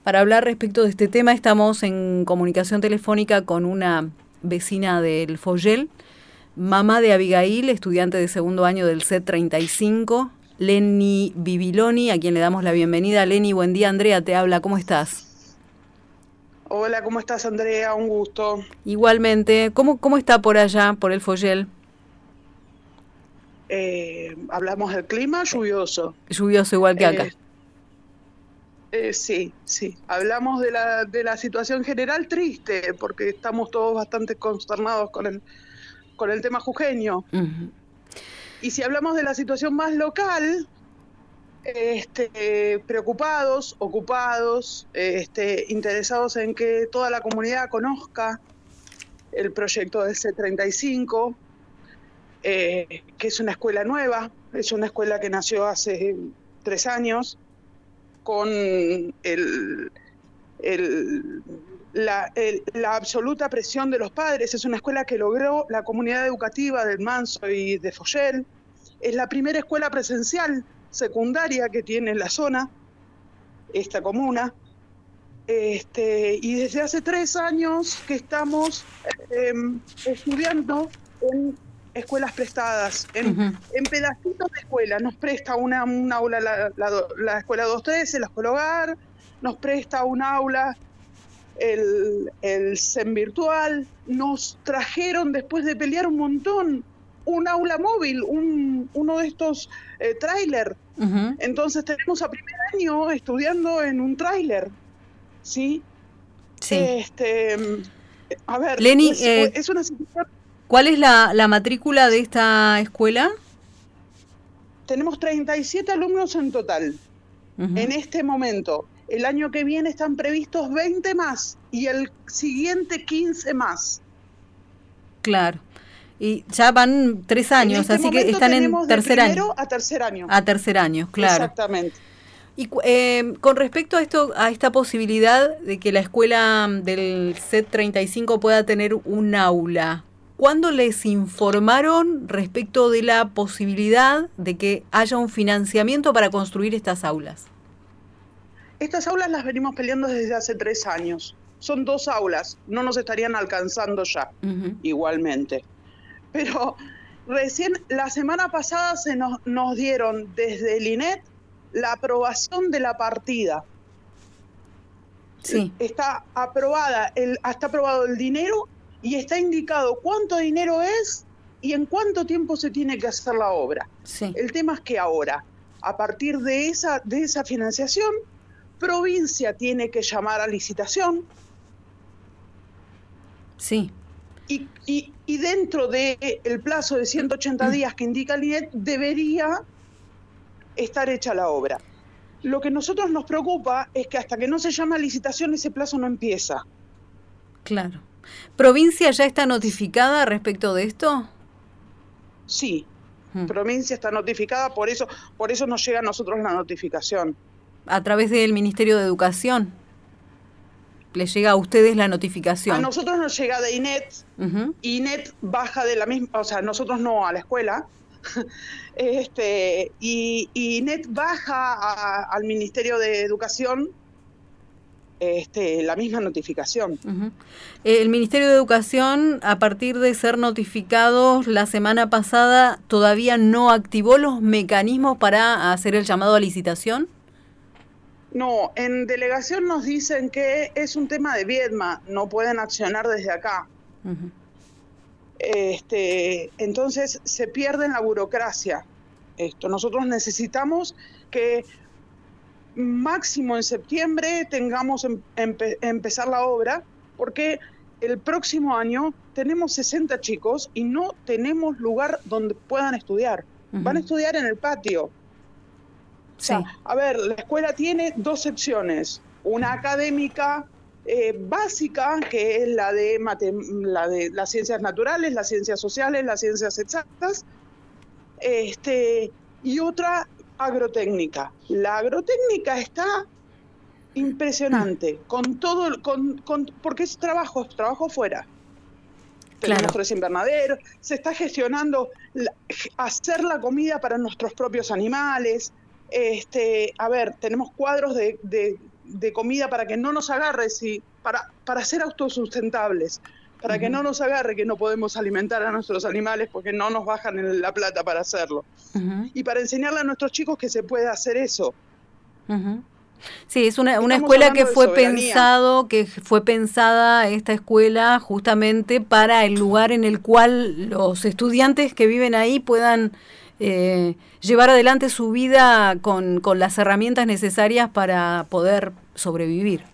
Para hablar respecto de este tema estamos en comunicación telefónica con una vecina del Foyel, mamá de Abigail, estudiante de segundo año del CET 35, Lenny Bibiloni, a quien le damos la bienvenida. Lenny, buen día. Andrea te habla, ¿cómo estás? Hola, ¿cómo estás, Andrea? Un gusto. Igualmente, ¿cómo está por allá, por el Foyel? Hablamos del clima lluvioso. Lluvioso igual que acá. Eh, sí, sí. Hablamos de la situación general triste, porque estamos todos bastante consternados con el tema jujeño. Uh-huh. Y si hablamos de la situación más local, preocupados, ocupados, interesados en que toda la comunidad conozca el proyecto del C35, que es una escuela nueva, es una escuela que nació hace 3 años, con la absoluta presión de los padres. Es una escuela que logró la comunidad educativa del Manso y de Foyel. Es la primera escuela presencial secundaria que tiene la zona, esta comuna. Y desde hace 3 años que estamos estudiando en escuelas prestadas, en pedacitos de escuela. Nos presta un aula la escuela 213, la escuela hogar, nos presta un aula el CEN virtual, nos trajeron, después de pelear un montón, un aula móvil, uno de estos tráiler. Uh-huh. Entonces tenemos a primer año estudiando en un tráiler, ¿sí? Sí. A ver, Lenny, es una situación. ¿Cuál es la matrícula de esta escuela? Tenemos 37 alumnos en total. Uh-huh. En este momento. El año que viene están previstos 20 más y el siguiente 15 más. Claro. Y ya van 3 años, así que están en tercer año. A tercer año. A tercer año, claro. Exactamente. Y con respecto a esta posibilidad de que la escuela del CET 35 pueda tener un aula, ¿cuándo les informaron respecto de la posibilidad de que haya un financiamiento para construir estas aulas? Estas aulas las venimos peleando desde hace 3 años. Son 2 aulas, no nos estarían alcanzando ya, uh-huh, igualmente. Pero recién la semana pasada nos dieron desde el INET la aprobación de la partida. Sí. Está aprobado el dinero y está indicado cuánto dinero es y en cuánto tiempo se tiene que hacer la obra. Sí. El tema es que ahora, a partir de esa financiación, provincia tiene que llamar a licitación. Sí. Y dentro del plazo de 180 días que indica el INET, debería estar hecha la obra. Lo que a nosotros nos preocupa es que hasta que no se llama a licitación, ese plazo no empieza. Claro. ¿Provincia ya está notificada respecto de esto? Sí, provincia está notificada, por eso nos llega a nosotros la notificación. ¿A través del Ministerio de Educación? ¿Les llega a ustedes la notificación? A nosotros nos llega de INET, uh-huh. INET baja de la misma, o sea, nosotros no a la escuela, y INET baja al Ministerio de Educación la misma notificación. Uh-huh. El Ministerio de Educación, a partir de ser notificados la semana pasada, ¿todavía no activó los mecanismos para hacer el llamado a licitación? No, en delegación nos dicen que es un tema de Viedma, no pueden accionar desde acá. Uh-huh. Entonces se pierde en la burocracia. Nosotros necesitamos que máximo en septiembre tengamos empezar la obra, porque el próximo año tenemos 60 chicos y no tenemos lugar donde puedan estudiar. Uh-huh. Van a estudiar en el patio. O sea, a ver, la escuela tiene 2 secciones, una académica básica, que es la de las ciencias naturales, las ciencias sociales, las ciencias exactas, y otra agrotécnica. La agrotécnica está impresionante, con todo, porque es trabajo fuera. Tenemos claro. 3 invernaderos, se está gestionando hacer la comida para nuestros propios animales. A ver, tenemos cuadros de de comida para que no nos agarre, para ser autosustentables, para que no nos agarre que no podemos alimentar a nuestros animales porque no nos bajan la plata para hacerlo. Y para enseñarle a nuestros chicos que se puede hacer eso. Sí, es una escuela que fue pensada esta escuela justamente para el lugar en el cual los estudiantes que viven ahí puedan llevar adelante su vida con las herramientas necesarias para poder sobrevivir.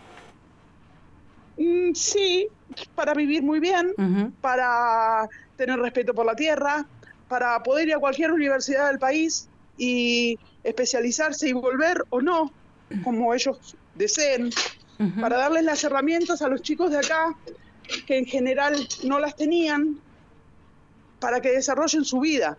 Sí, para vivir muy bien, para tener respeto por la tierra, para poder ir a cualquier universidad del país y especializarse y volver o no, como ellos deseen, para darles las herramientas a los chicos de acá, que en general no las tenían, para que desarrollen su vida.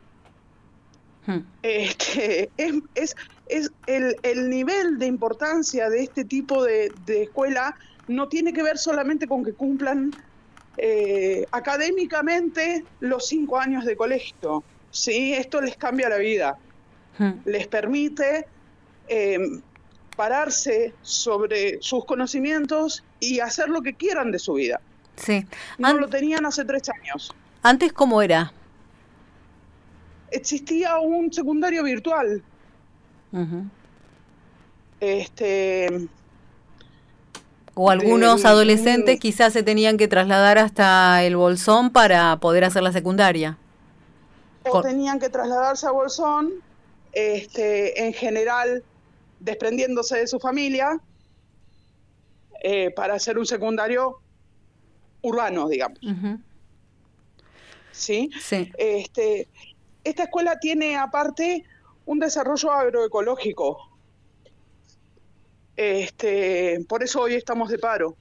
Es el nivel de importancia de este tipo de escuela no tiene que ver solamente con que cumplan académicamente los 5 años de colegio, ¿sí? Esto les cambia la vida, les permite pararse sobre sus conocimientos y hacer lo que quieran de su vida. Sí. No lo tenían hace 3 años. ¿Antes cómo era? Existía un secundario virtual. O algunos adolescentes quizás se tenían que trasladar hasta el Bolsón para poder hacer la secundaria. O tenían que trasladarse a Bolsón, en general desprendiéndose de su familia, para hacer un secundario urbano, digamos. ¿Sí? Sí. Esta escuela tiene aparte un desarrollo agroecológico. Por eso hoy estamos de paro,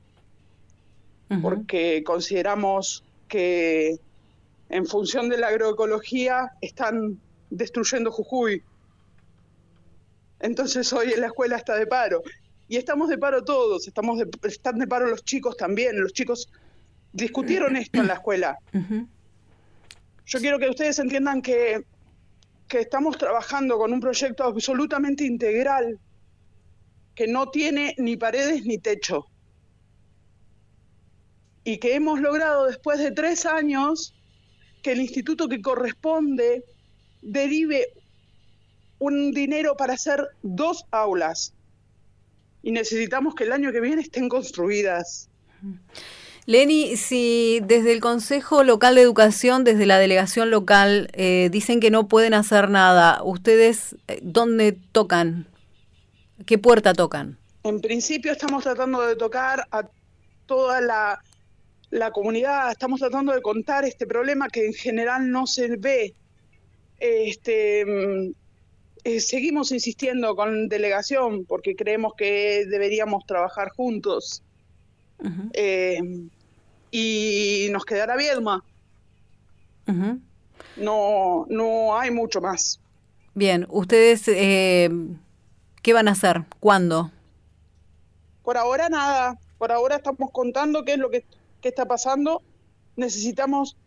porque consideramos que en función de la agroecología están destruyendo Jujuy. Entonces hoy la escuela está de paro. Y estamos de paro todos, están de paro los chicos también. Los chicos discutieron esto en la escuela. Yo quiero que ustedes entiendan que estamos trabajando con un proyecto absolutamente integral que no tiene ni paredes ni techo. Y que hemos logrado después de 3 años que el instituto que corresponde derive un dinero para hacer 2 aulas. Y necesitamos que el año que viene estén construidas. Leni, si desde el Consejo Local de Educación, desde la delegación local, dicen que no pueden hacer nada, ¿ustedes dónde tocan? ¿Qué puerta tocan? En principio estamos tratando de tocar a toda la comunidad, estamos tratando de contar este problema que en general no se ve. Seguimos insistiendo con delegación porque creemos que deberíamos trabajar juntos. Y nos quedará Viedma. No hay mucho más. Bien, ¿ustedes qué van a hacer? ¿Cuándo? Por ahora nada. Por ahora estamos contando qué es lo que está pasando. Necesitamos...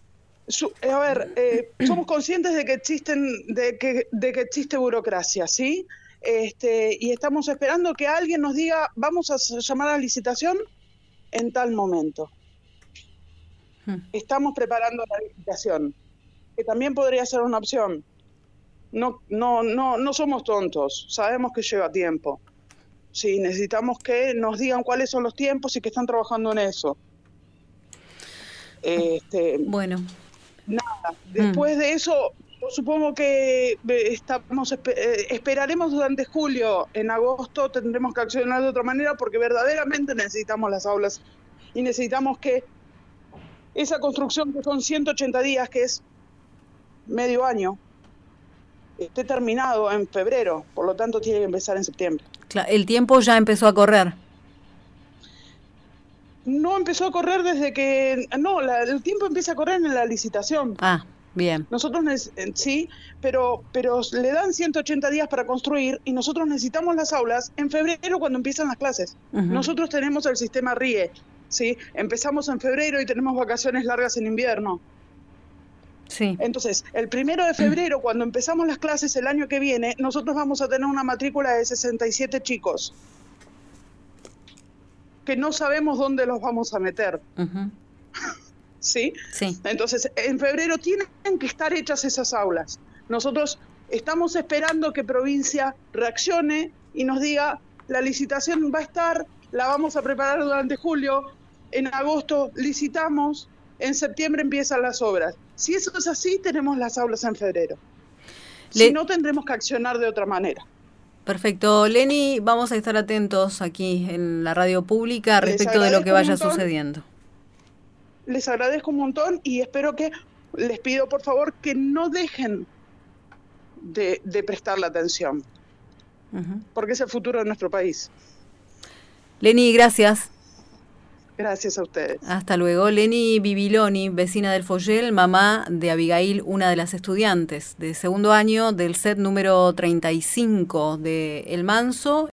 somos conscientes de que existe burocracia, ¿sí? Y estamos esperando que alguien nos diga, vamos a llamar a la licitación en tal momento. Estamos preparando la licitación, que también podría ser una opción. No somos tontos, sabemos que lleva tiempo. Sí, necesitamos que nos digan cuáles son los tiempos y que están trabajando en eso. Bueno. Nada, después de eso, yo supongo que esperaremos durante julio. En agosto tendremos que accionar de otra manera porque verdaderamente necesitamos las aulas y necesitamos que esa construcción que son 180 días, que es medio año, esté terminado en febrero, por lo tanto tiene que empezar en septiembre. Claro, el tiempo ya empezó a correr. No empezó a correr desde que... No, el tiempo empieza a correr en la licitación. Ah, bien. Nosotros sí, pero le dan 180 días para construir y nosotros necesitamos las aulas en febrero cuando empiezan las clases. Nosotros tenemos el sistema RIE, ¿sí? Empezamos en febrero y tenemos vacaciones largas en invierno. Sí. Entonces, el 1 de febrero, cuando empezamos las clases el año que viene, nosotros vamos a tener una matrícula de 67 chicos. que no sabemos dónde los vamos a meter. ¿Sí? Sí. Entonces, en febrero tienen que estar hechas esas aulas. Nosotros estamos esperando que provincia reaccione y nos diga, la licitación va a estar, la vamos a preparar durante julio, en agosto licitamos, en septiembre empiezan las obras. Si eso es así, tenemos las aulas en febrero. Si no, tendremos que accionar de otra manera. Perfecto. Leni, vamos a estar atentos aquí en la radio pública respecto de lo que vaya sucediendo. Les agradezco un montón y espero que, les pido por favor que no dejen de prestarle atención, porque es el futuro de nuestro país. Leni, gracias. Gracias a ustedes. Hasta luego. Leni Bibiloni, vecina del Follel, mamá de Abigail, una de las estudiantes de segundo año del set número 35 de El Manso.